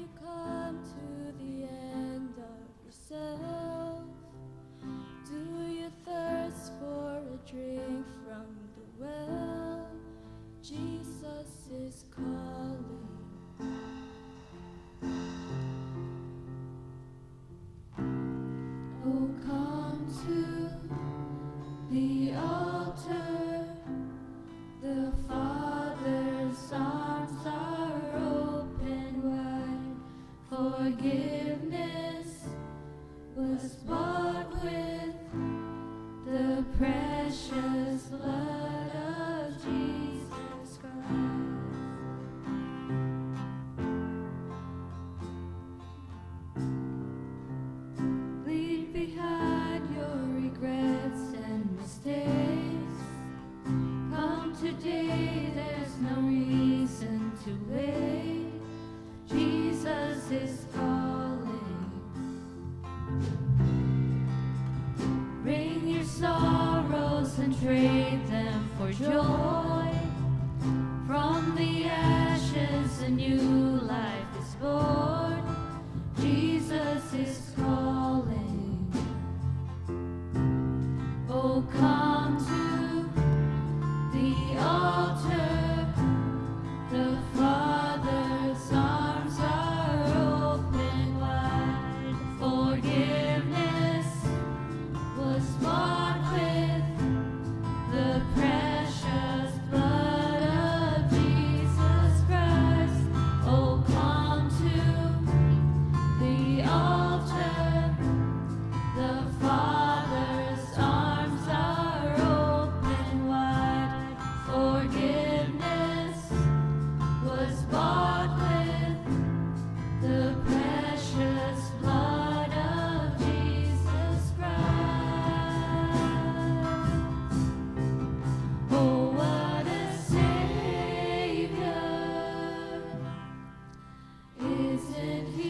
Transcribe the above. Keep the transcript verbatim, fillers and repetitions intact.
come to the end of yourself? Do you thirst for a drink from the well? Jesus is calling. Oh, come to the altar. The Father's arms are open wide. Forgiveness was bought with the precious blood of Jesus Christ. Leave behind your regrets and mistakes. Come today, there's no reason to wait. Jesus is calling. Bring your sorrows and trade them for joy. From the ashes a new life is born. Jesus is calling. Oh, come to the altar. The Father's arms are open wide. Forgiveness was bought with the precious blood of Jesus Christ. Oh, come to the altar. The Father's arms are open wide. Forgiveness was bought with the precious blood of Jesus Christ. Oh, what a Savior! Isn't He